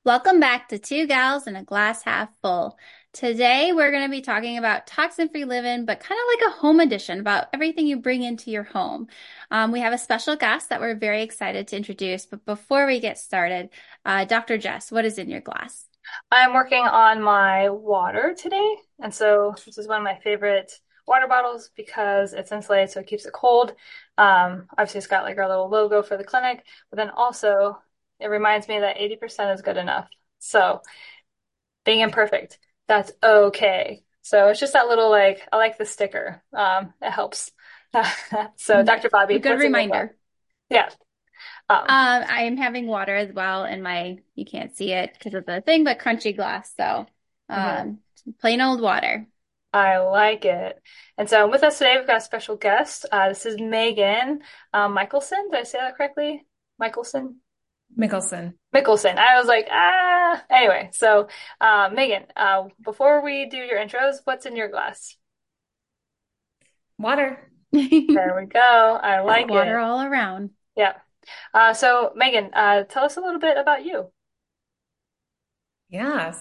Welcome back to Two Gals and a Glass Half Full. Today we're going to be talking about toxin-free living, but kind of like a home edition about everything you bring into your home. We have a special guest that we're very excited to introduce, but before we get started, Dr. Jess, what is in your glass? I'm working on my water today, and so this is one of my favorite water bottles because it's insulated, so it keeps it cold. Obviously, it's got like our little logo for the clinic, but then also it reminds me that 80% is good enough. So being imperfect, that's okay. So it's just that little like I like the sticker. It helps. So Nice. Dr. A Bobby, good what's in your glass? reminder. Yeah. Um, I am having water as well in you can't see it because of the thing, but crunchy glass. So, mhm. um, plain old water. I like it. And so with us today, we've got a special guest. This is Megan Michelson. Did I say that correctly? Michelson? Mickelson. Michelson. I was like, ah. Anyway, so Megan, before we do your intros, what's in your glass? Water. There we go. I like Water it. all around. Yeah. So Megan, tell us a little bit about you. Yeah.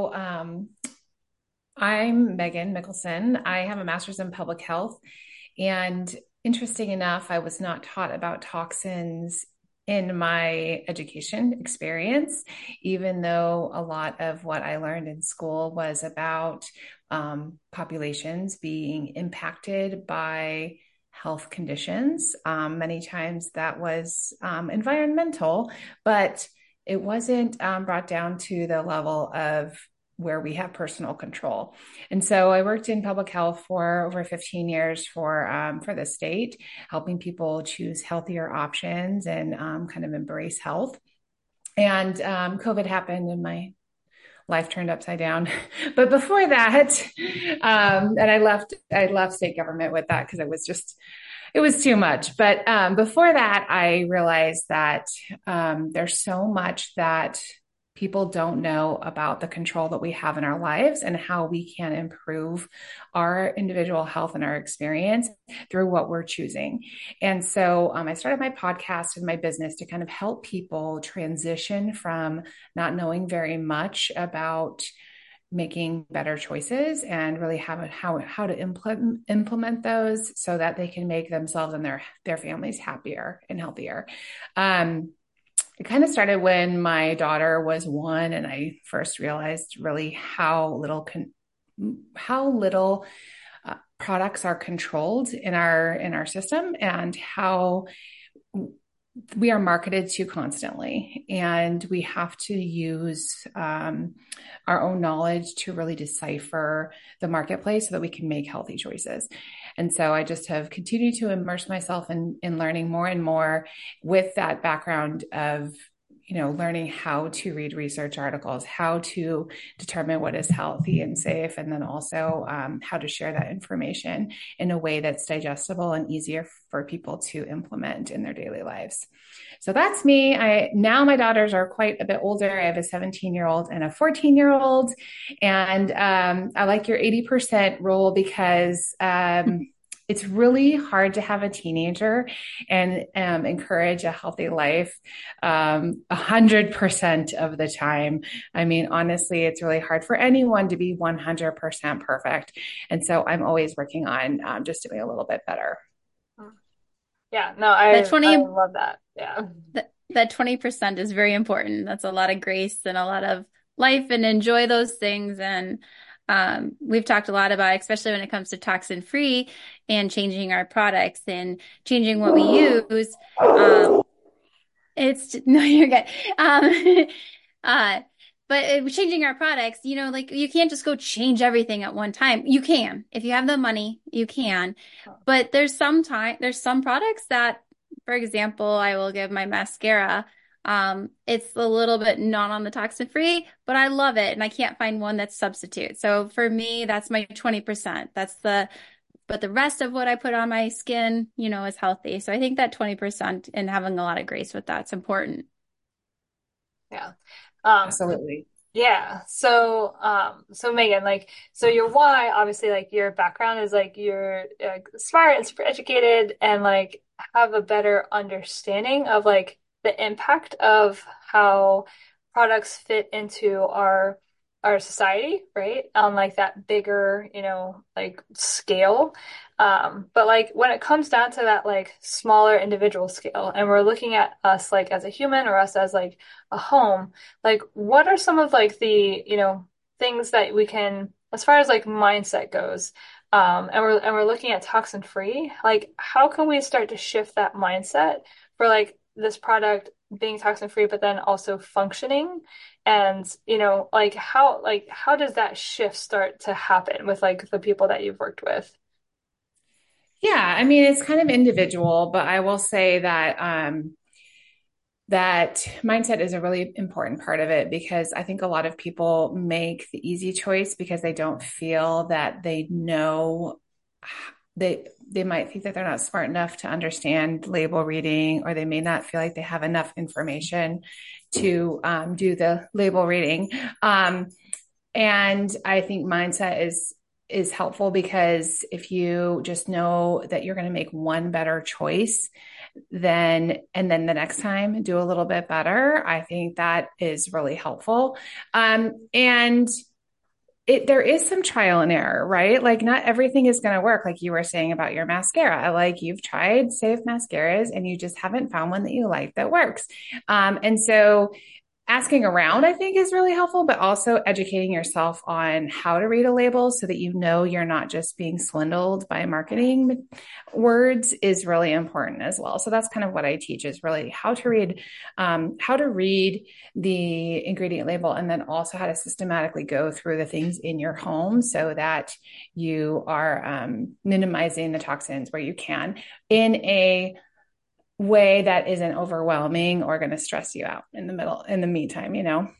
I'm Megan Mickelson. I have a master's in public health. And interesting enough, I was not taught about toxins in my education experience, even though a lot of what I learned in school was about populations being impacted by health conditions. Many times that was environmental, but it wasn't brought down to the level of where we have personal control. And so I worked in public health for over 15 years for the state, helping people choose healthier options and kind of embrace health. And COVID happened and my life turned upside down. But before that, and I left state government with that because it was too much. But before that, I realized that there's so much that people don't know about the control that we have in our lives and how we can improve our individual health and our experience through what we're choosing. And so I started my podcast and my business to kind of help people transition from not knowing very much about making better choices and really how to implement those so that they can make themselves and their families happier and healthier. It kind of started when my daughter was 1 and I first realized really how little products are controlled in our system and how we are marketed to constantly, and we have to use our own knowledge to really decipher the marketplace so that we can make healthy choices. And so I just have continued to immerse myself in learning more and more with that background of learning how to read research articles, how to determine what is healthy and safe, and then also how to share that information in a way that's digestible and easier for people to implement in their daily lives. So that's me. Now my daughters are quite a bit older. I have a 17-year-old and a 14-year-old. And I like your 80% rule because it's really hard to have a teenager and encourage a healthy life 100% of the time. I mean, honestly, it's really hard for anyone to be 100% perfect. And so I'm always working on just doing a little bit better. Yeah, no, That I 20 love that. Yeah. that 20% is very important. That's a lot of grace and a lot of life and enjoy those things. And we've talked a lot about, especially when it comes to toxin free and changing our products and changing what we use. It's no, you're good. Um, uh, but changing our products, like you can't just go change everything at one time. You can, if you have the money, you can. But there's some products that, for example, I will give my mascara. It's a little bit not on the toxin free, but I love it, and I can't find one that's substitute. So for me, that's my 20%. But the rest of what I put on my skin, is healthy. So I think that 20% and having a lot of grace with that's important. Yeah. Um, Absolutely. Yeah. So Megan, like, so your why, obviously, like your background is like you're smart and super educated and like have a better understanding of like the impact of how products fit into our society, right? On like that bigger, like scale. But like when it comes down to that like smaller individual scale, and we're looking at us like as a human or us as like a home, like what are some of like the, things that we can, as far as like mindset goes, and we're looking at toxin free, like how can we start to shift that mindset for like this product being toxin free, but then also functioning? And, like how does that shift start to happen with like the people that you've worked with? Yeah, I mean, it's kind of individual, but I will say that that mindset is a really important part of it because I think a lot of people make the easy choice because they don't feel that they know they might think that they're not smart enough to understand label reading, or they may not feel like they have enough information to do the label reading. And I think mindset is helpful because if you just know that you're going to make one better choice, then the next time do a little bit better, I think that is really helpful. And there is some trial and error, right? Like not everything is going to work. Like you were saying about your mascara, like you've tried safe mascaras and you just haven't found one that you like that works. And so asking around, I think, is really helpful, but also educating yourself on how to read a label so that you know you're not just being swindled by marketing words is really important as well. So that's kind of what I teach, is really how to read the ingredient label, and then also how to systematically go through the things in your home so that you are minimizing the toxins where you can in a way that isn't overwhelming or going to stress you out in the meantime,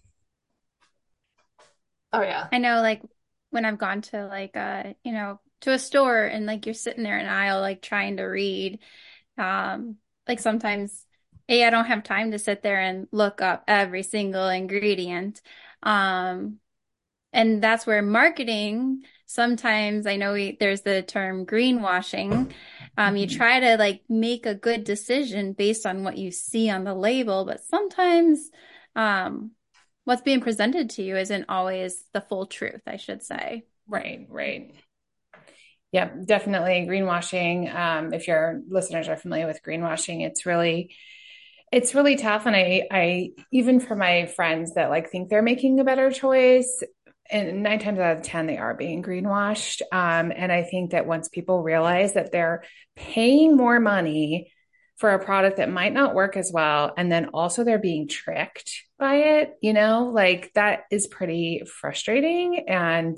Oh yeah. I know, like when I've gone to like to a store and like you're sitting there in an aisle like trying to read, like sometimes I don't have time to sit there and look up every single ingredient. Um, and that's where marketing, sometimes I know there's the term greenwashing. You Mm-hmm. try to like make a good decision based on what you see on the label, but sometimes um, what's being presented to you isn't always the full truth, I should say. Right, right. Yeah, definitely greenwashing. If your listeners are familiar with greenwashing, it's really tough. And I even for my friends that like think they're making a better choice, and 9 times out of 10, they are being greenwashed. And I think that once people realize that they're paying more money for a product that might not work as well, and then also they're being tricked by it, like that is pretty frustrating. And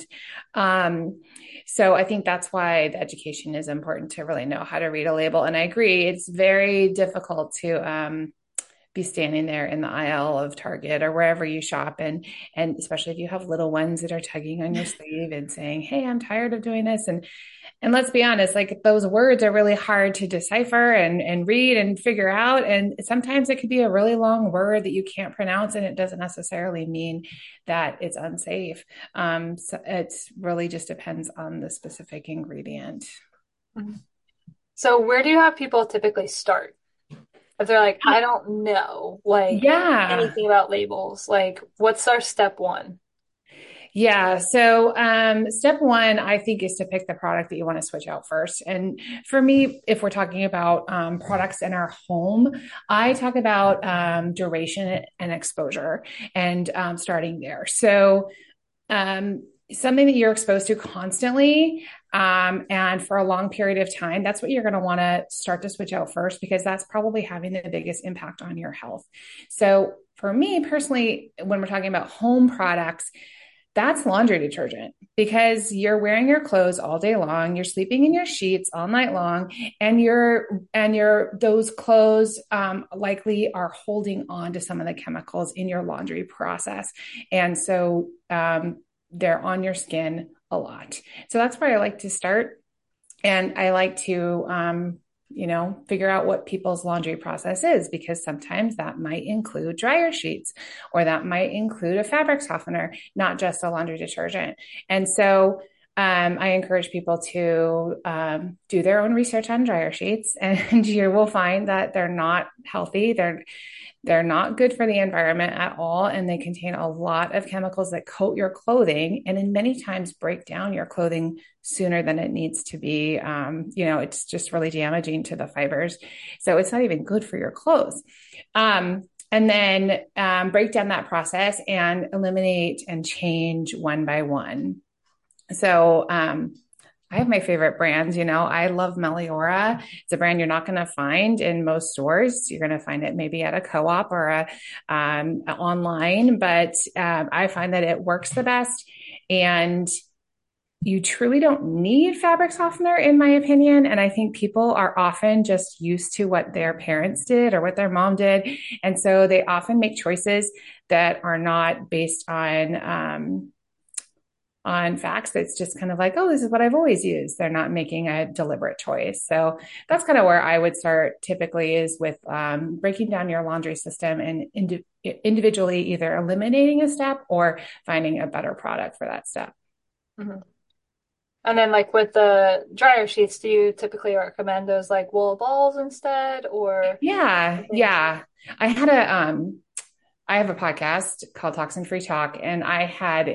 so I think that's why the education is important, to really know how to read a label. And I agree, it's very difficult to be standing there in the aisle of Target or wherever you shop, and especially if you have little ones that are tugging on your sleeve and saying, "Hey, I'm tired of doing this." And let's be honest, like those words are really hard to decipher and read and figure out. And sometimes it could be a really long word that you can't pronounce, and it doesn't necessarily mean that it's unsafe. So it's really just depends on the specific ingredient. Mhm. So where do you have people typically start? If they're like, I don't know like Yeah. anything about labels, like what's our step one? Yeah. So, step one, I think, is to pick the product that you want to switch out first. And for me, if we're talking about products in our home, I talk about duration and exposure, and starting there. So, something that you're exposed to constantly and for a long period of time, that's what you're going to want to start to switch out first, because that's probably having the biggest impact on your health. So, for me personally, when we're talking about home products, that's laundry detergent, because you're wearing your clothes all day long, you're sleeping in your sheets all night long, and those clothes likely are holding on to some of the chemicals in your laundry process, and so they're on your skin a lot. So that's where I like to start, and I like to figure out what people's laundry process is, because sometimes that might include dryer sheets, or that might include a fabric softener, not just a laundry detergent. And so I encourage people to do their own research on dryer sheets, and you will find that they're not healthy. They're not good for the environment at all. And they contain a lot of chemicals that coat your clothing and in many times break down your clothing sooner than it needs to be. It's just really damaging to the fibers. So it's not even good for your clothes. And then break down that process and eliminate and change one by one. So I have my favorite brands. I love Meliora. It's a brand you're not going to find in most stores. You're going to find it maybe at a co-op or online, but I find that it works the best. And you truly don't need fabric softener, in my opinion. And I think people are often just used to what their parents did or what their mom did. And so they often make choices that are not based on facts. That's just kind of like, oh, this is what I've always used. They're not making a deliberate choice. So that's kind of where I would start typically, is with breaking down your laundry system and individually either eliminating a step or finding a better product for that step. Mm-hmm. And then like with the dryer sheets, do you typically recommend those like wool balls instead or? Yeah. I have a podcast called Toxin Free Talk, and I had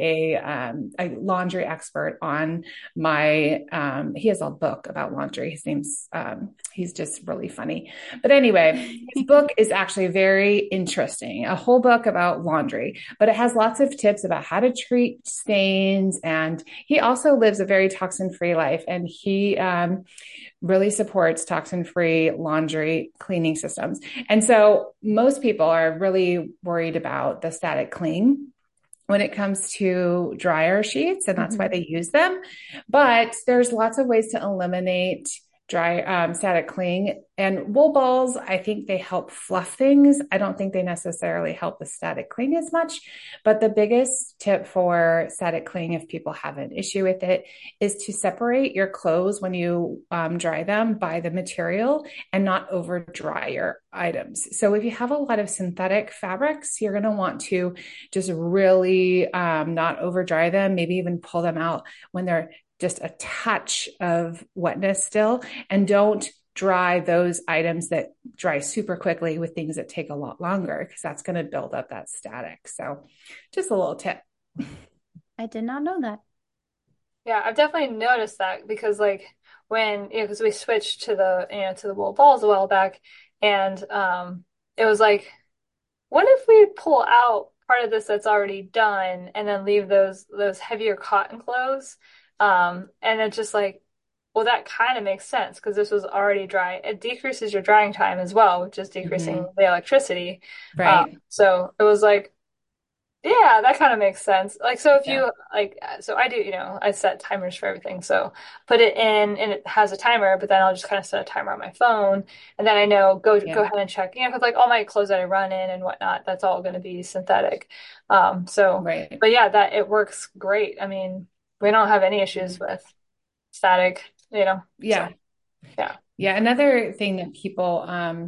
a laundry expert on my, he has a book about laundry. His name's, he's just really funny. But anyway, his book is actually very interesting, a whole book about laundry, but it has lots of tips about how to treat stains. And he also lives a very toxin free life. And he, really supports toxin-free laundry cleaning systems. And so most people are really worried about the static cling when it comes to dryer sheets, and that's why they use them. But there's lots of ways to eliminate static cling. And wool balls, I think they help fluff things. I don't think they necessarily help the static cling as much. But the biggest tip for static cling, if people have an issue with it, is to separate your clothes when you dry them by the material and not over dry your items. So if you have a lot of synthetic fabrics, you're going to want to just really not over dry them, maybe even pull them out when they're just a touch of wetness still, and don't dry those items that dry super quickly with things that take a lot longer, because that's going to build up that static. So just a little tip. I did not know that. Yeah, I've definitely noticed that because like when, because we switched to the wool balls a while back, and it was like, what if we pull out part of this that's already done and then leave those heavier cotton clothes? And it's just like, well, that kind of makes sense because this was already dry. It decreases your drying time as well, which is decreasing the electricity. Right. So it was like, yeah, that kind of makes sense. Like, so if you like, so I do, I set timers for everything. So put it in and it has a timer, but then I'll just kind of set a timer on my phone. And then I know, go ahead and check, because like all my clothes that I run in and whatnot, that's all going to be synthetic. Right. But yeah, that it works great. I mean, we don't have any issues with static, Yeah. So, yeah. Yeah. Another thing that people,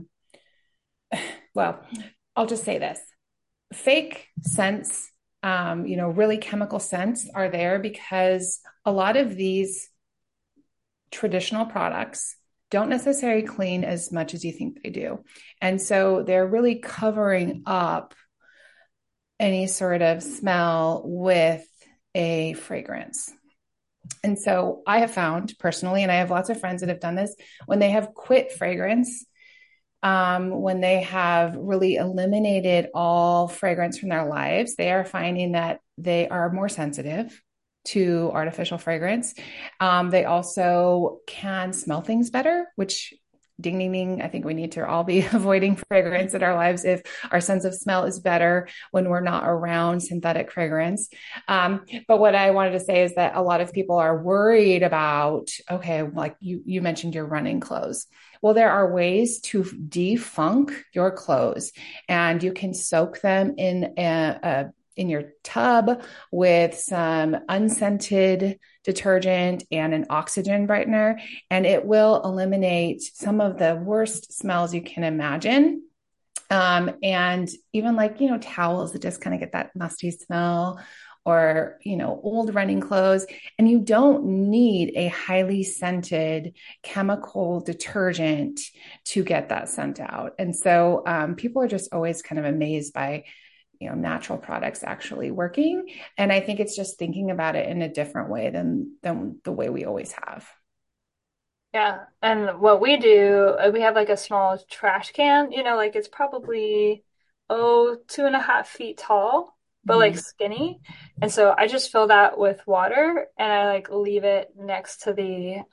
well, I'll just say this. Fake scents, really chemical scents are there because a lot of these traditional products don't necessarily clean as much as you think they do. And so they're really covering up any sort of smell with a fragrance. And so I have found personally, and I have lots of friends that have done this, when they have quit fragrance, when they have really eliminated all fragrance from their lives, they are finding that they are more sensitive to artificial fragrance. They also can smell things better, which ding, ding, ding. I think we need to all be avoiding fragrance in our lives if our sense of smell is better when we're not around synthetic fragrance. But what I wanted to say is that a lot of people are worried about, okay, like you mentioned your running clothes. Well, there are ways to defunk your clothes, and you can soak them in your tub with some unscented detergent and an oxygen brightener, and it will eliminate some of the worst smells you can imagine. And even like, towels that just kind of get that musty smell, or, old running clothes. And you don't need a highly scented chemical detergent to get that scent out. And so people are just always kind of amazed by natural products actually working. And I think it's just thinking about it in a different way than the way we always have. Yeah. And what we do, we have like a small trash can, like it's probably, 2.5 feet tall, but like Mm-hmm. skinny. And so I just fill that with water and I like leave it next to the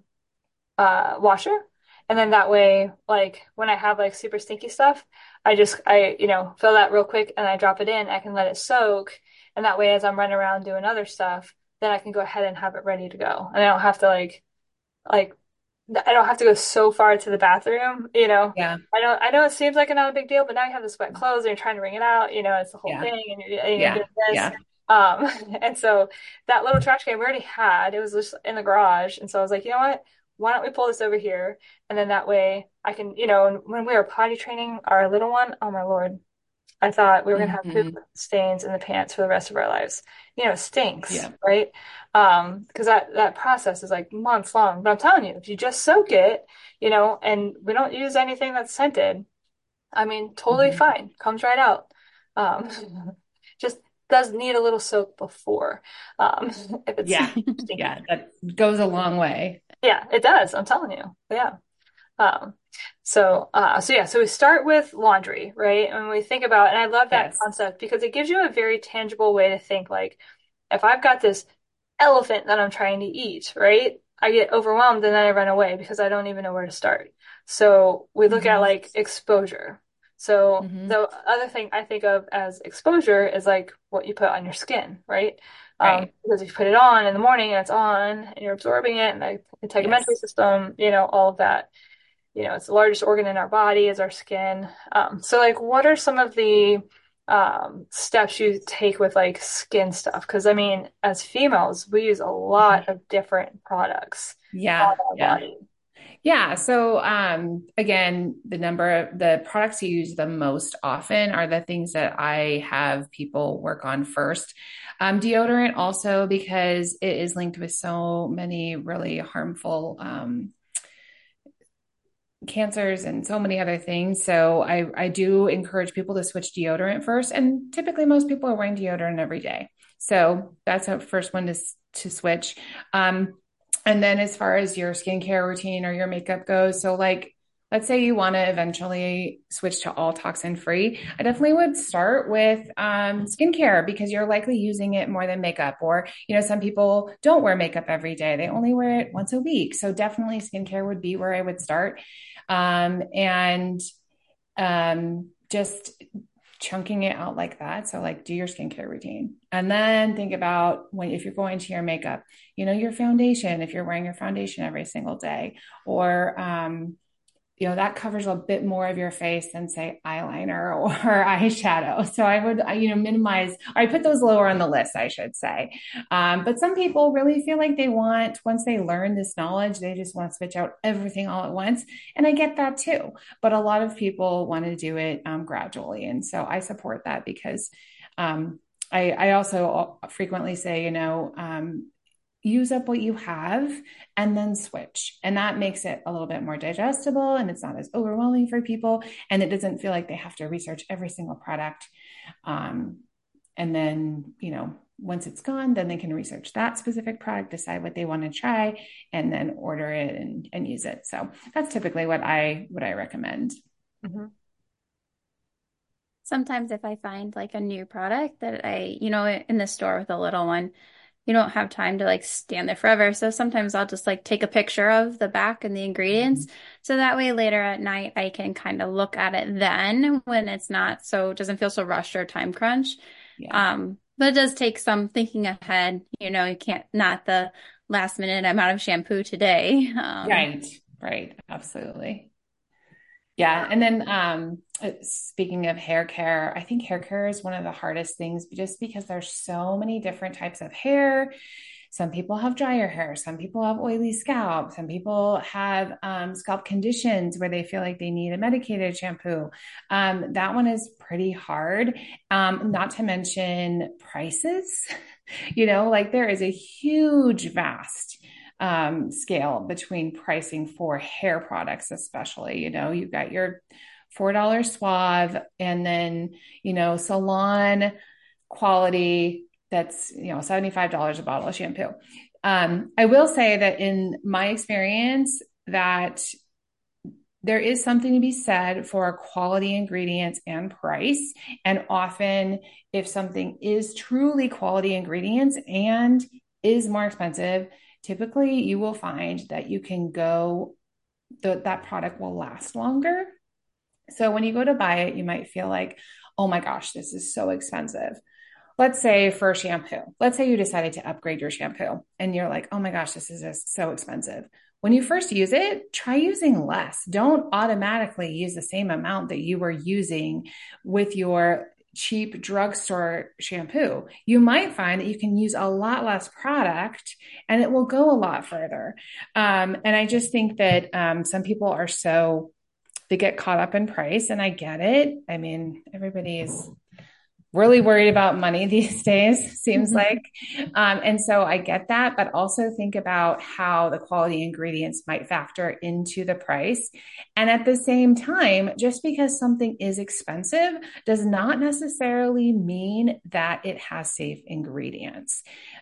washer. And then that way, like when I have like super stinky stuff, I fill that real quick and I drop it in. I can let it soak. And that way, as I'm running around doing other stuff, then I can go ahead and have it ready to go. And I don't have to like I don't have to go so far to the bathroom. Yeah. I know it seems like not a big deal, but now you have this wet clothes and you're trying to wring it out, it's the whole Yeah. thing and you're Yeah. doing this. Yeah. Um, and so that little trash can we already had, it was just in the garage. And so I was like, you know what? Why don't we pull this over here? And then that way I can, and when we were potty training our little one, oh my Lord, I thought we were gonna have poop Mm-hmm. stains in the pants for the rest of our lives. It stinks, Yeah. right? Because that process is like months long. But I'm telling you, if you just soak it, and we don't use anything that's scented, I mean, totally Mm-hmm. fine. Comes right out. Um, just does need a little soak before, um, if it's Yeah. stinky. Yeah. That goes a long way. Yeah, it does. I'm telling you. Yeah. Um, so we start with laundry, right? And we think about, and I love that Yes. concept because it gives you a very tangible way to think like, if I've got this elephant that I'm trying to eat, right? I get overwhelmed and then I run away because I don't even know where to start. So we look at Mm-hmm. like exposure. So Mm-hmm. the other thing I think of as exposure is like what you put on your skin, right? Right. Because if you put it on in the morning and it's on and you're absorbing it and the integumentary Yes. system, all of that, it's the largest organ in our body is our skin. So like what are some of the steps you take with like skin stuff? Because I mean, as females, we use a Mm-hmm. lot of different products on Yeah. our Yeah. body. Yeah. So, again, the products you use the most often are the things that I have people work on first. Deodorant also because it is linked with so many really harmful, cancers and so many other things. So I do encourage people to switch deodorant first. And typically most people are wearing deodorant every day. So that's a first one to switch. Um, and then as far as your skincare routine or your makeup goes, so like let's say you want to eventually switch to all toxin free, I definitely would start with skincare because you're likely using it more than makeup. Or, some people don't wear makeup every day, they only wear it once a week. So definitely skincare would be where I would start. And just chunking it out like that. So like do your skincare routine and then think about if you're going to your makeup, your foundation, if you're wearing your foundation every single day, or that covers a bit more of your face than say eyeliner or eyeshadow. So I would, minimize, or I put those lower on the list, I should say. But some people really feel like once they learn this knowledge, they just want to switch out everything all at once. And I get that too. But a lot of people want to do it gradually. And so I support that because I also frequently say, use up what you have and then switch. And that makes it a little bit more digestible and it's not as overwhelming for people. And it doesn't feel like they have to research every single product. Um, and then, once it's gone, then they can research that specific product, decide what they want to try, and then order it and use it. So that's typically what I recommend. Mhm. Sometimes if I find like a new product that in the store with a little one, you don't have time to like stand there forever. So sometimes I'll just like take a picture of the back and the ingredients. So that way later at night I can kind of look at it then when it's not so it doesn't feel so rushed or time crunch. Yeah. But it does take some thinking ahead. You can't not the last minute I'm out of shampoo today. Right. Right. Absolutely. Yeah. And then speaking of hair care, I think hair care is one of the hardest things just because there's so many different types of hair. Some people have drier hair. Some people have oily scalp. Some people have scalp conditions where they feel like they need a medicated shampoo. That one is pretty hard. Not to mention prices. Like there is a huge, vast scale between pricing for hair products, especially. You've got your $4 Suave and then, salon quality that's, $75 a bottle of shampoo. I will say that in my experience that there is something to be said for quality ingredients and price. And often if something is truly quality ingredients and is more expensive, typically you will find that you can go, that product will last longer. So when you go to buy it, you might feel like, oh my gosh, this is so expensive. Let's say for shampoo, let's say you decided to upgrade your shampoo and you're like, oh my gosh, this is just so expensive. When you first use it, try using less. Don't automatically use the same amount that you were using with your cheap drugstore shampoo. You might find that you can use a lot less product and it will go a lot further. And I just think that some people are they get caught up in price, and I get it. I mean, everybody is really worried about money these days, seems like. And so I get that, but also think about how the quality ingredients might factor into the price. And at the same time, just because something is expensive does not necessarily mean that it has safe ingredients.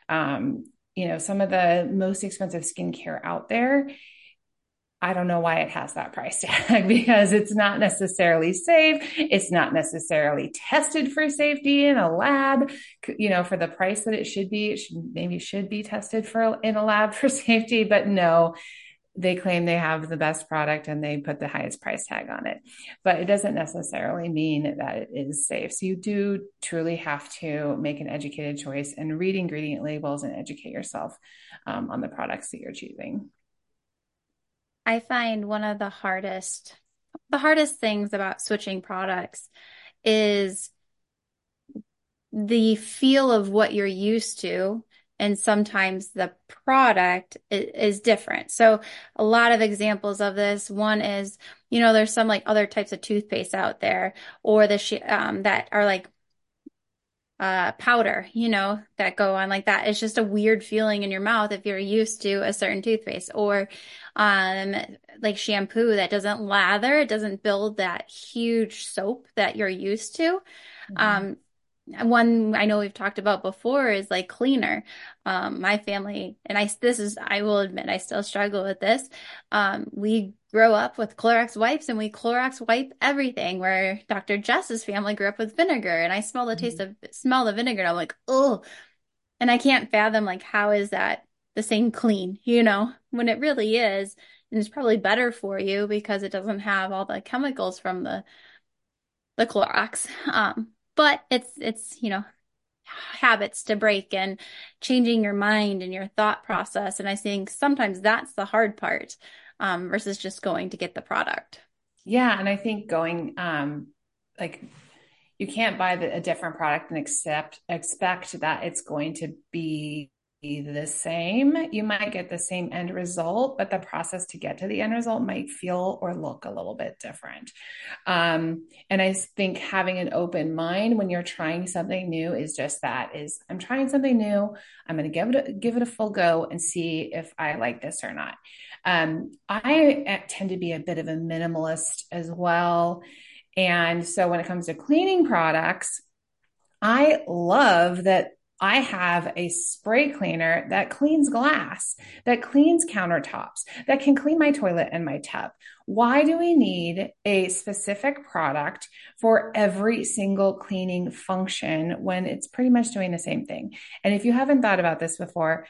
Some of the most expensive skincare out there, I don't know why it has that price tag because it's not necessarily safe. It's not necessarily tested for safety in a lab, for the price that it should be. It should be tested in a lab for safety, but no, they claim they have the best product and they put the highest price tag on it, but it doesn't necessarily mean that it is safe. So you do truly have to make an educated choice and read ingredient labels and educate yourself on the products that you're choosing. I find one of the hardest things about switching products is the feel of what you're used to. And sometimes the product is different. So a lot of examples of this. One is, there's some like other types of toothpaste out there or that are like powder, that go on like that. It's just a weird feeling in your mouth if you're used to a certain toothpaste or, like shampoo that doesn't lather. It doesn't build that huge soap that you're used to. One I know we've talked about before is like cleaner. My family, and I will admit, I still struggle with this. We grow up with Clorox wipes and we Clorox wipe everything, where Dr. Jess's family grew up with vinegar, and I smell smell the vinegar and I'm like, oh, and I can't fathom like, how is that the same clean, when it really is, and it's probably better for you because it doesn't have all the chemicals from the Clorox. But it's, habits to break and changing your mind and your thought process. And I think sometimes that's the hard part, versus just going to get the product. Yeah. And I think going, like you can't buy a different product and expect that it's going to be the same. You might get the same end result, but the process to get to the end result might feel or look a little bit different. And I think having an open mind when you're trying something new is just that, is I'm trying something new. I'm going to give it a full go and see if I like this or not. I tend to be a bit of a minimalist as well. And so when it comes to cleaning products, I love that I have a spray cleaner that cleans glass, that cleans countertops, that can clean my toilet and my tub. Why do we need a specific product for every single cleaning function when it's pretty much doing the same thing? And if you haven't thought about this before,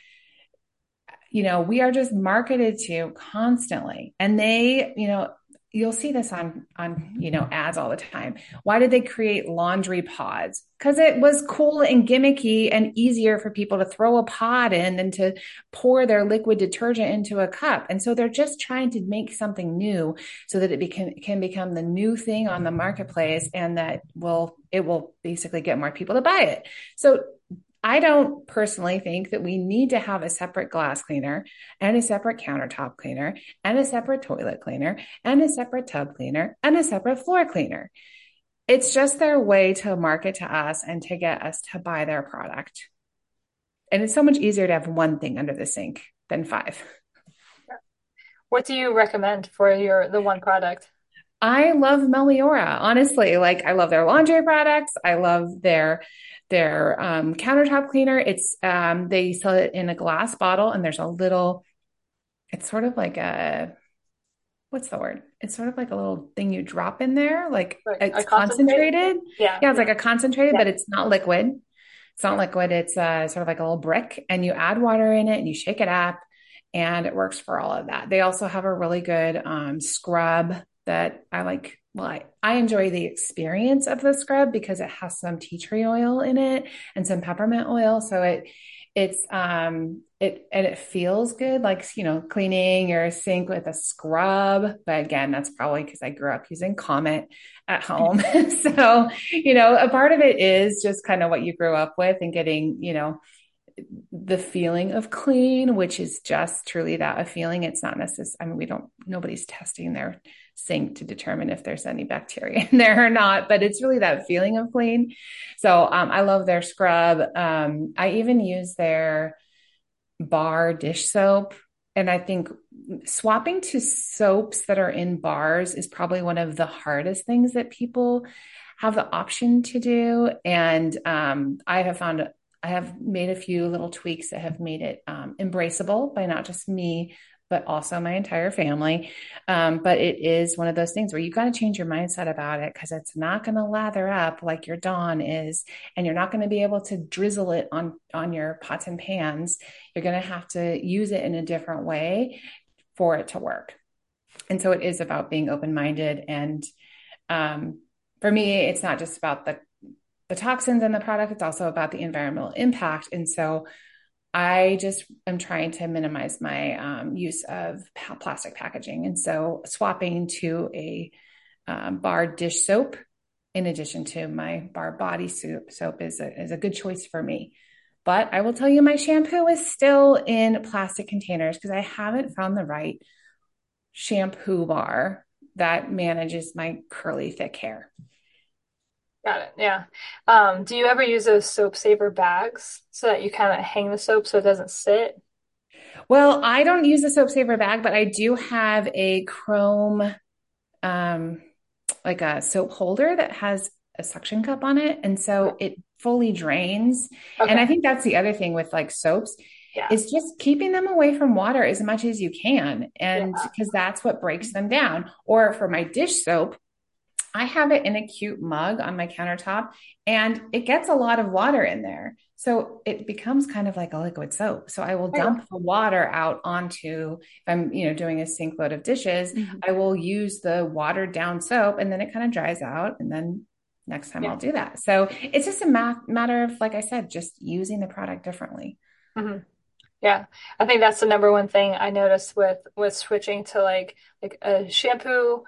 we are just marketed to constantly, and they, you'll see this on ads all the time. Why did they create laundry pods? Because it was cool and gimmicky and easier for people to throw a pod in than to pour their liquid detergent into a cup. And so they're just trying to make something new so that it can become the new thing on the marketplace, and that it will basically get more people to buy it. So I don't personally think that we need to have a separate glass cleaner and a separate countertop cleaner and a separate toilet cleaner and a separate tub cleaner and a separate floor cleaner. It's just their way to market to us and to get us to buy their product. And it's so much easier to have one thing under the sink than five. What do you recommend for the one product? I love Meliora, honestly. Like I love their laundry products. I love their countertop cleaner. It's they sell it in a glass bottle, and there's a little. It's sort of like a what's the word? It's sort of like a little thing you drop in there, like Like a it's concentrate? concentrated. Yeah. Yeah, it's like a concentrated, Yeah. but it's not liquid. It's not liquid. It's sort of like a little brick, and you add water in it, and you shake it up, and it works for all of that. They also have a really good scrub that I like. Well, I enjoy the experience of the scrub because it has some tea tree oil in it and some peppermint oil. So it feels good, like cleaning your sink with a scrub. But again, that's probably because I grew up using Comet at home. So, a part of it is just kind of what you grew up with and getting, the feeling of clean, which is just truly that, a feeling. It's not necessary. I mean, nobody's testing their sink to determine if there's any bacteria in there or not, but it's really that feeling of clean. So I love their scrub. I even use their bar dish soap. And I think swapping to soaps that are in bars is probably one of the hardest things that people have the option to do. And I have made a few little tweaks that have made it embraceable by not just me, but also my entire family. But it is one of those things where you got to change your mindset about it because it's not going to lather up like your Dawn is, and you're not going to be able to drizzle it on your pots and pans. You're going to have to use it in a different way for it to work. And so it is about being open-minded. And for me, it's not just about the toxins in the product, it's also about the environmental impact. And so I just am trying to minimize my use of plastic packaging. And so swapping to a bar dish soap in addition to my bar body soap is a good choice for me. But I will tell you, my shampoo is still in plastic containers because I haven't found the right shampoo bar that manages my curly, thick hair. Got it. Yeah. Do you ever use those soap saver bags so that you kind of hang the soap so it doesn't sit? Well, I don't use a soap saver bag, but I do have a chrome, um, like a soap holder that has a suction cup on it. And so it fully drains. And I Okay. think that's the other thing with like soaps Yeah. is just keeping them away from water as much as you can. And Yeah. because that's what breaks them down. Or for my dish soap, I have it in a cute mug on my countertop and it gets a lot of water in there. So it becomes kind of like a liquid soap. So I will There you go. dump the water out onto, if I'm, doing a sink load of dishes, Mhm. I will use the watered down soap and then it kind of dries out. And then next time Yeah. I'll do that. So it's just a matter of, like I said, just using the product differently. hmm Yeah. I think that's the number one thing I noticed with switching to like a shampoo,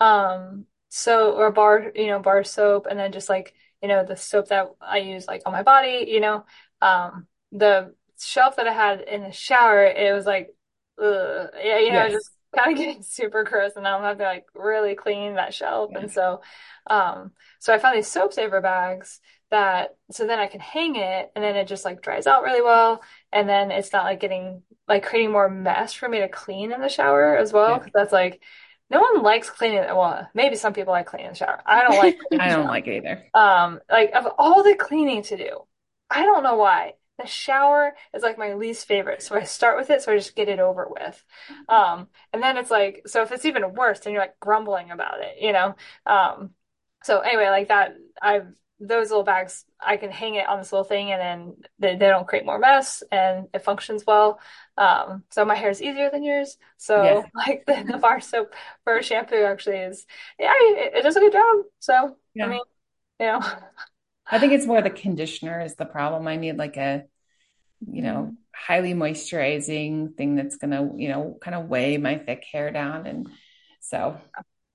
so or bar soap, and then just like, the soap that I use like on my body, the shelf that I had in the shower, it was like, ugh, yeah, Yes. just kind of getting super gross, and now I'm having to like really clean that shelf, and Yes. so I found these soap saver bags that so then I can hang it, and then it just like dries out really well, and then it's not like getting like creating more mess for me to clean in the shower as well. Yeah. 'Cause that's like no one likes cleaning. Well, maybe some people like cleaning the shower. I don't like cleaning I the don't shower. like it either. Like of all the cleaning to do, I don't know why. The shower is like my least favorite. So I start with it so I just get it over with. And then it's like, so if it's even worse, then you're like grumbling about it. Um, so anyway, like that, those little bags, I can hang it on this little thing and then they don't create more mess and it functions well. So my hair is easier than yours. Yes. So like the bar soap for shampoo actually is, yeah, it does a good job. So, I Yeah. mean, you know. I think it's more the conditioner is the problem. I need like a, Mhm. highly moisturizing thing that's gonna, kind of weigh my thick hair down. And so,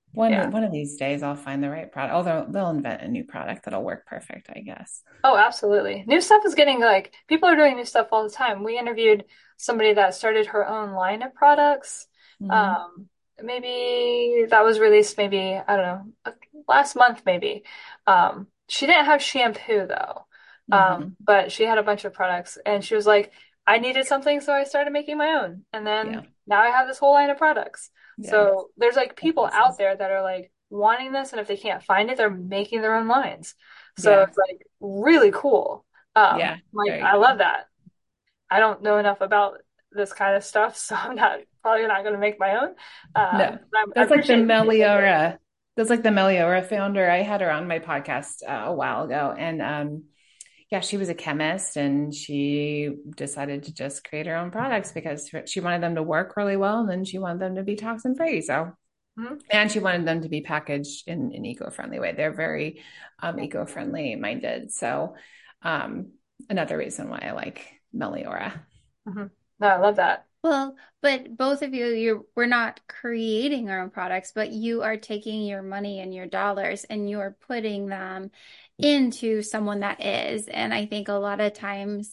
Yeah. One of these days I'll find the right product. Although they'll invent a new product that'll work perfect, I guess. Oh, absolutely. New stuff is getting like people are doing new stuff all the time. We interviewed somebody that started her own line of products. Hmm. Um, maybe that was released maybe, I don't know, last month maybe. She didn't have shampoo though. Hmm. But she had a bunch of products and she was like, I needed something, so I started making my own. And Yeah. then now I have this whole line of products. Yeah. So there's like That's people out awesome. there that are like wanting this, and if they can't find it, they're making their own lines. So Yeah. it's like really cool. Yeah. Like Very I love cool. that. I don't know enough about this kind of stuff, so I'm not probably not going to make my own. No, But I that's like the appreciate the people who did. Meliora. That's like the Meliora founder. I had her on my podcast a while ago, and yeah, she was a chemist, and she decided to just create her own products because she wanted them to work really well, and then she wanted them to be toxin free. So, Mhm. and she wanted them to be packaged in an eco friendly way. They're very Yeah. eco friendly minded. So, um, another reason why I like Meliora. Mhm. No, I love that. Well, but both of you, we're not creating our own products, but you are taking your money and your dollars and you're putting them into someone that is. And I think a lot of times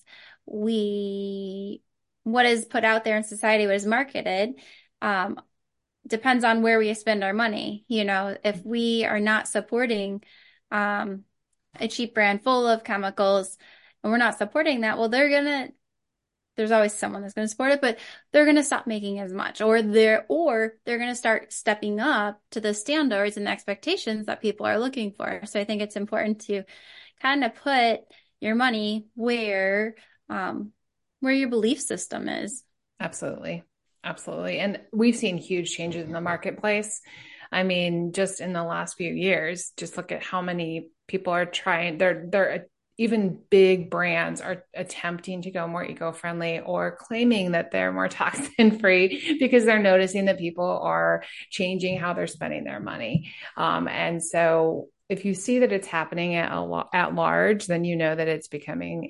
we, what is put out there in society, what is marketed, um, depends on where we spend our money. You know, if we are not supporting, um, a cheap brand full of chemicals and we're not supporting that, well, there's always someone that's going to support it, but they're going to stop making as much, or they're going to start stepping up to the standards and expectations that people are looking for. So I think it's important to kind of put your money where your belief system is. Absolutely. Absolutely. And we've seen huge changes in the marketplace. I mean, just in the last few years, just look at how many people are trying, they're even big brands are attempting to go more eco-friendly or claiming that they're more toxin free because they're noticing that people are changing how they're spending their money. And so if you see that it's happening at large, then you know that it's becoming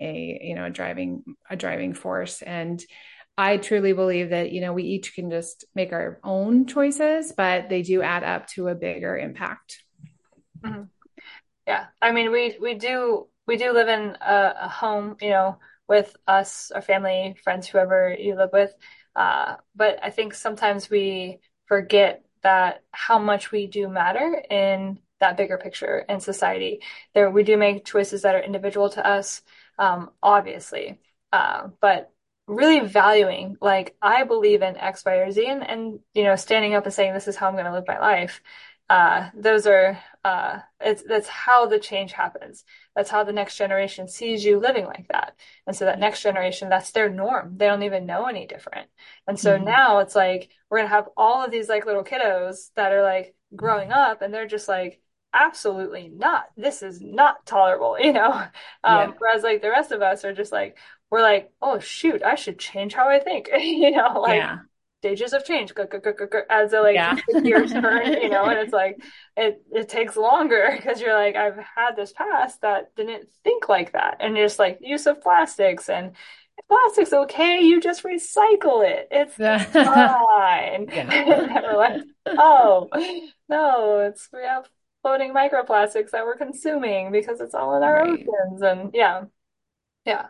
a driving force. And I truly believe that, we each can just make our own choices, but they do add up to a bigger impact. Mhm. Yeah. I mean, we do live in a home, with us, our family, friends, whoever you live with. But I think sometimes we forget that how much we do matter in that bigger picture in society. There, we do make choices that are individual to us, obviously. But really valuing, like, I believe in X, Y, or Z, and standing up and saying, this is how I'm going to live my life. Those are that's how the change happens. That's how the next generation sees you living like that. And so that Yeah. next generation, that's their norm. They don't even know any different. And so Mm-hmm. now it's like we're gonna have all of these like little kiddos that are like growing up and they're just like, absolutely not. This is not tolerable. Yeah. Whereas like the rest of us are just like, we're like, oh shoot, I should change how I think. Like Yeah. stages of change as the like Yeah. the gears turn, and it's like it takes longer because you're like, I've had this past that didn't think like that. And just like use of plastics, and if plastic's okay, you just recycle it. It's Yeah. fine. And we're like, oh no, we have floating microplastics that we're consuming because it's all in our Right. oceans. And yeah, yeah.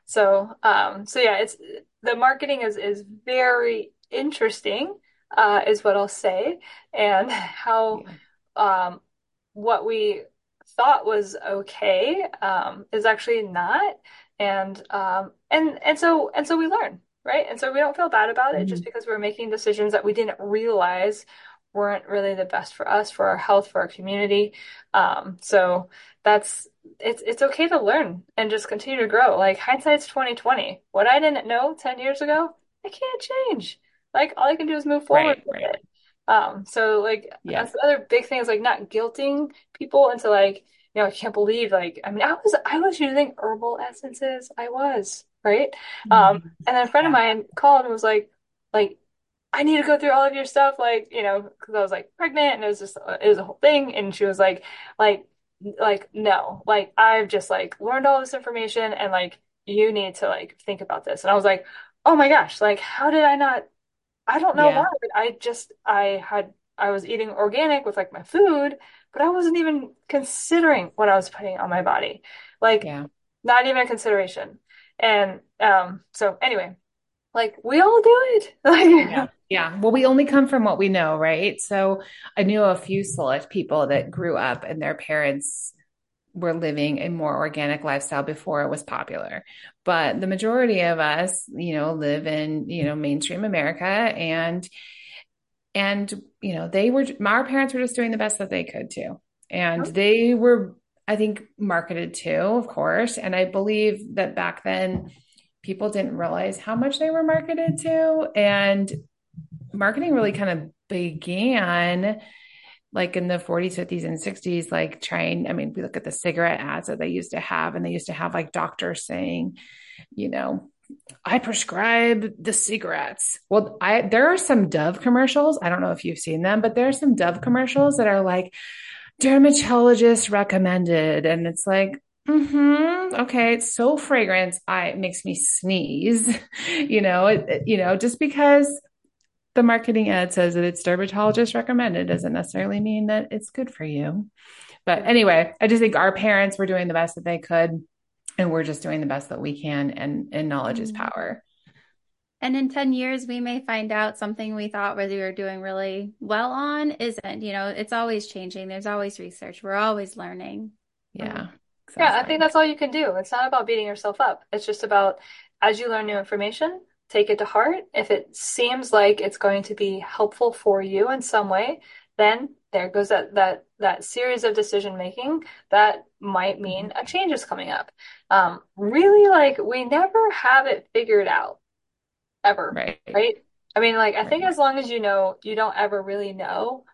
So yeah, it's the marketing is very interesting, is what I'll say, and how Yeah. um what we thought was okay is actually not, and so we learn, right? And so we don't feel bad about it just Mhm. because we're making decisions that we didn't realize weren't really the best for us, for our health, for our community. So that's it's okay to learn and just continue to grow. Like hindsight's 2020. What I didn't know 10 years ago, I can't change. Like all I can do is move forward Right. with Right. it. So like Yeah. that's the other big thing is like not guilting people into like, I can't believe like I mean I was using herbal essences. I was, right? Mhm. And then a friend of Yeah. mine called and was like I need to go through all of your stuff, like, because I was like pregnant and it was a whole thing. And she was like, no, like, I've just like learned all this information and like, you need to like think about this. And I was like, oh my gosh, like, how did I not? I don't know why, Yeah. but I had I was eating organic with like my food, but I wasn't even considering what I was putting on my body. Like, Yeah. not even a consideration. And so anyway, like we all do it. Yeah. Like, Yeah. Well, we only come from what we know, right? So I knew a few select people that grew up and their parents were living a more organic lifestyle before it was popular. But the majority of us, live in, mainstream America and our parents were just doing the best that they could too. And they were, I think, marketed too, of course. And I believe that back then people didn't realize how much they were marketed to. And marketing really kind of began like in the 40s, 50s, and 60s, like we look at the cigarette ads that they used to have, and they used to have like doctors saying, you know, I prescribe the cigarettes. Well, there are some Dove commercials. I don't know if you've seen them, but there are some Dove commercials that are like dermatologist recommended, and it's like, okay, it's so fragrant, it makes me sneeze. Just because the marketing ad says that it's dermatologist recommended doesn't necessarily mean that it's good for you. But anyway, I just think our parents were doing the best that they could, and we're just doing the best that we can, and knowledge is Mhm. power. And in 10 years, we may find out something we thought we were doing really well on isn't. It's always changing. There's always research. We're always learning. Mhm. Yeah, Yeah, I think exactly. that's all you can do. It's not about beating yourself up. It's just about as you learn new information, take it to heart. If it seems like it's going to be helpful for you in some way, then there goes that series of decision making that might Mhm. mean a change is coming up. Really, like we never have it figured out ever, Right, right? I mean, like I think right, as long as you know you don't ever really know,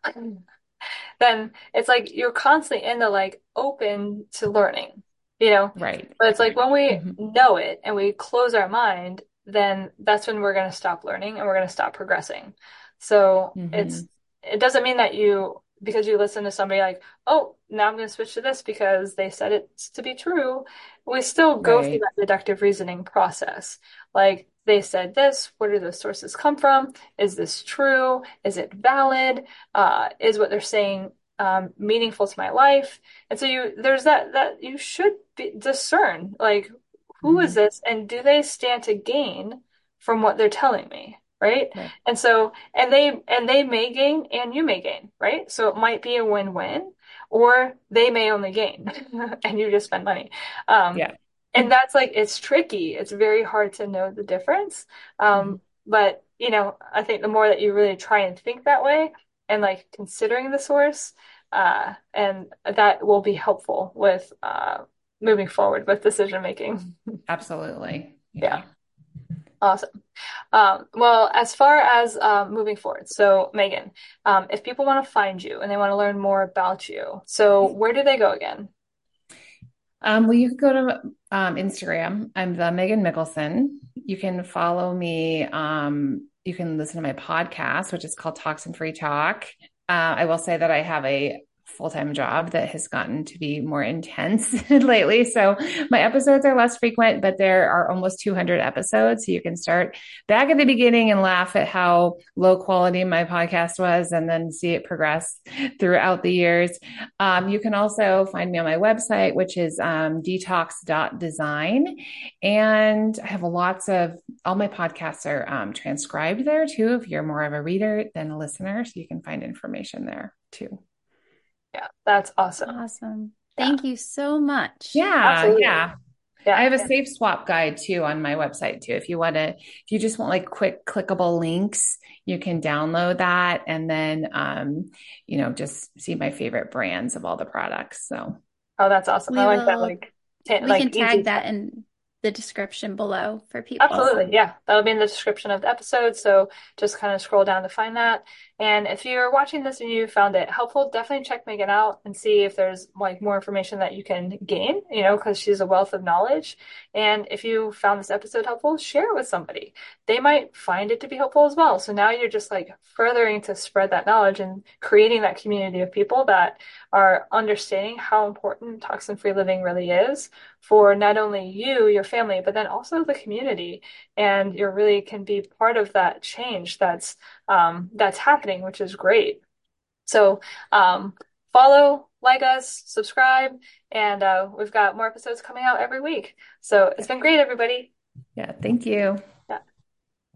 then it's like you're constantly in the like open to learning, you know? right, But it's like right. when we Mhm. know it and we close our mind, then that's when we're going to stop learning and we're going to stop progressing. So Mhm. it doesn't mean that because you listen to somebody like, oh, now I'm going to switch to this because they said it's to be true. We still go through Right. that deductive reasoning process. Like they said this, where do those sources come from? Is this true? Is it valid? Is what they're saying meaningful to my life? And so there's that you should discern like who is Mhm. this and do they stand to gain from what they're telling me, right? Right, And so and they may gain and you may gain, right? So it might be a win-win, or they may only gain and you just spend money. Um, yeah. and that's like it's tricky. It's very hard to know the difference. Mhm. But I think the more that you really try and think that way and like considering the source, and that will be helpful with moving forward with decision making. Absolutely. Yeah, Yeah. awesome. Well, as far as moving forward, so Megan, if people want to find you and they want to learn more about you, so where do they go again? Well, you can go to Instagram. I'm the Megan Mickelson. You can follow me. You can listen to my podcast, which is called Toxin Free Talk. I will say that I have a full-time job that has gotten to be more intense lately. So my episodes are less frequent, but there are almost 200 episodes. So you can start back at the beginning and laugh at how low quality my podcast was and then see it progress throughout the years. You can also find me on my website, which is detox.design. And I have all my podcasts are transcribed there too, if you're more of a reader than a listener. So you can find information there too. Yeah, that's awesome. Awesome. Yeah, Thank you so much. Yeah, absolutely. yeah. I Yeah, have a safe swap guide too on my website too. If you just want like quick clickable links, you can download that and then, just see my favorite brands of all the products. So, oh, that's awesome. I We like that, will, we like can easy tag stuff. that in the description below for people. Absolutely. Yeah. That'll be in the description of the episode. So just kind of scroll down to find that. And if you're watching this and you found it helpful, definitely check Megan out and see if there's like more information that you can gain, because she's a wealth of knowledge. And if you found this episode helpful, share it with somebody. They might find it to be helpful as well. So now you're just like furthering to spread that knowledge and creating that community of people that are understanding how important toxin-free living really is for not only you, your family, but then also the community. And you really can be part of that change that's happening, which is great. So follow, like us, subscribe, and we've got more episodes coming out every week. So it's been great, everybody. Yeah, thank you.